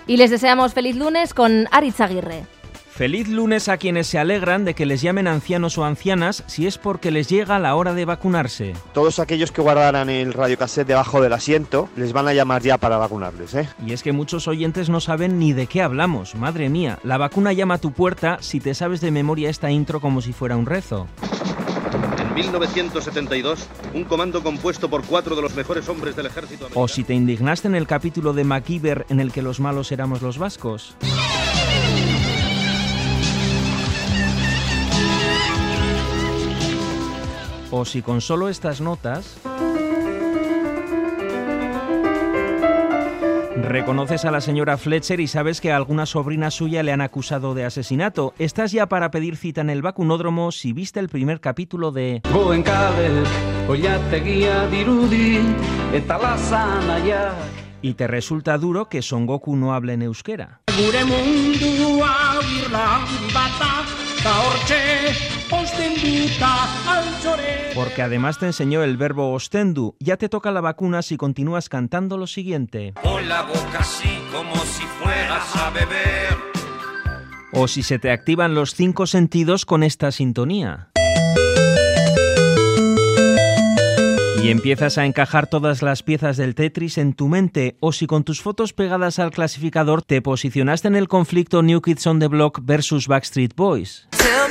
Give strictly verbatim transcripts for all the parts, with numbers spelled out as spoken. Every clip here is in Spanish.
Y les deseamos feliz lunes con Aritz Aguirre. Feliz lunes a quienes se alegran de que les llamen ancianos o ancianas si es porque les llega la hora de vacunarse. Todos aquellos que guardaran el radiocassette debajo del asiento les van a llamar ya para vacunarles, ¿eh? Y es que muchos oyentes no saben ni de qué hablamos. Madre mía, la vacuna llama a tu puerta si te sabes de memoria esta intro como si fuera un rezo. En mil novecientos setenta y dos, un comando compuesto por cuatro de los mejores hombres del ejército americano. O si te indignaste en el capítulo de MacGyver en el que los malos éramos los vascos. O si con solo estas notas reconoces a la señora Fletcher y sabes que a alguna sobrina suya le han acusado de asesinato. Estás ya para pedir cita en el vacunódromo si viste el primer capítulo de y te resulta duro que Son Goku no hable en euskera. Porque además te enseñó el verbo ostendu. Ya te toca la vacuna si continúas cantando lo siguiente. Con la boca así como si fueras a beber. O si se te activan los cinco sentidos con esta sintonía. Y empiezas a encajar todas las piezas del Tetris en tu mente, o si con tus fotos pegadas al clasificador te posicionaste en el conflicto New Kids on the Block versus Backstreet Boys.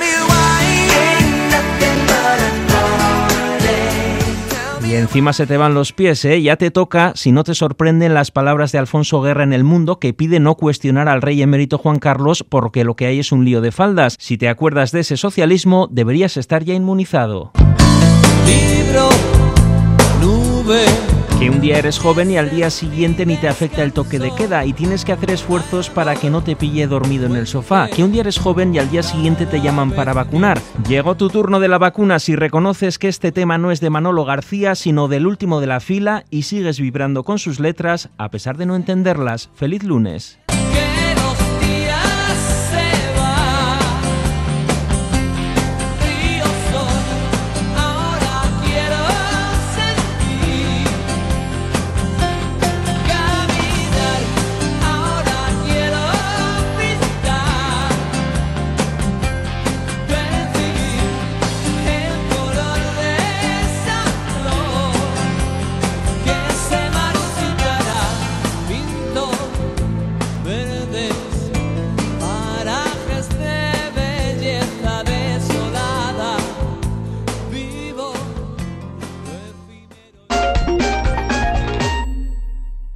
Y encima se te van los pies, ¿eh? Ya te toca, si no te sorprenden las palabras de Alfonso Guerra en El Mundo, que pide no cuestionar al rey emérito Juan Carlos porque lo que hay es un lío de faldas. Si te acuerdas de ese socialismo, deberías estar ya inmunizado. Libro, nube. Que un día eres joven y al día siguiente ni te afecta el toque de queda y tienes que hacer esfuerzos para que no te pille dormido en el sofá. Que un día eres joven y al día siguiente te llaman para vacunar. Llegó tu turno de la vacuna si reconoces que este tema no es de Manolo García, sino del último de la fila y sigues vibrando con sus letras a pesar de no entenderlas. ¡Feliz lunes!